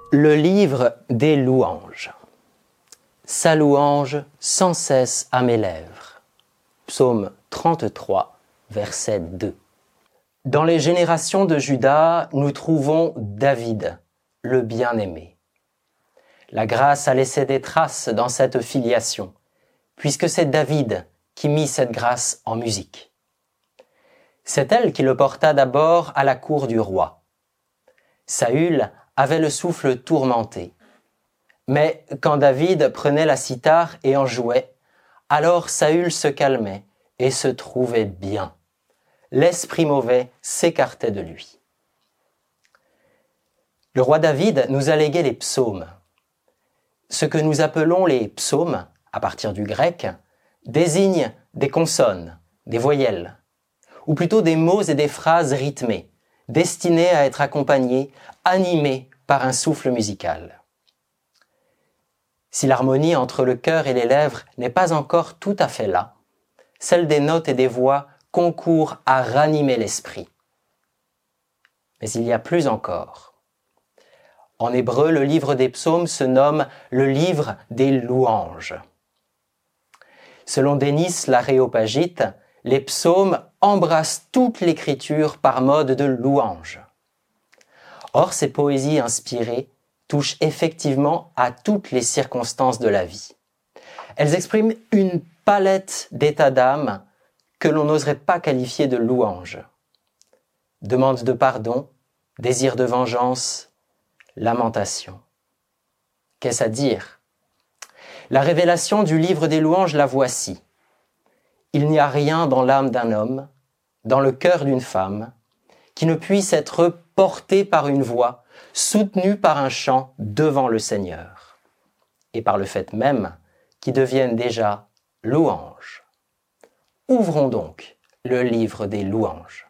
Le livre des louanges. Sa louange sans cesse à mes lèvres. Psaume 33, verset 2. Dans les générations de Juda, nous trouvons David, le bien-aimé. La grâce a laissé des traces dans cette filiation, puisque c'est David qui mit cette grâce en musique. C'est elle qui le porta d'abord à la cour du roi. Saül avait le souffle tourmenté. Mais quand David prenait la cithare et en jouait, alors Saül se calmait et se trouvait bien. L'esprit mauvais s'écartait de lui. Le roi David nous a légué les psaumes. Ce que nous appelons les psaumes, à partir du grec, désigne des consonnes, des voyelles, ou plutôt des mots et des phrases rythmées, destinés à être accompagnés, animés par un souffle musical. Si l'harmonie entre le cœur et les lèvres n'est pas encore tout à fait là, celle des notes et des voix concourt à ranimer l'esprit. Mais il y a plus encore. En hébreu, le livre des psaumes se nomme le livre des louanges. Selon Denis l'Aréopagite, les psaumes embrassent toute l'écriture par mode de louange. Or, ces poésies inspirées touchent effectivement à toutes les circonstances de la vie. Elles expriment une palette d'états d'âme que l'on n'oserait pas qualifier de louange. Demande de pardon, désir de vengeance, lamentation. Qu'est-ce à dire? La révélation du livre des louanges, la voici. Il n'y a rien dans l'âme d'un homme, dans le cœur d'une femme, qui ne puisse être porté par une voix, soutenu par un chant devant le Seigneur, et par le fait même qui deviennent déjà louanges. Ouvrons donc le livre des louanges.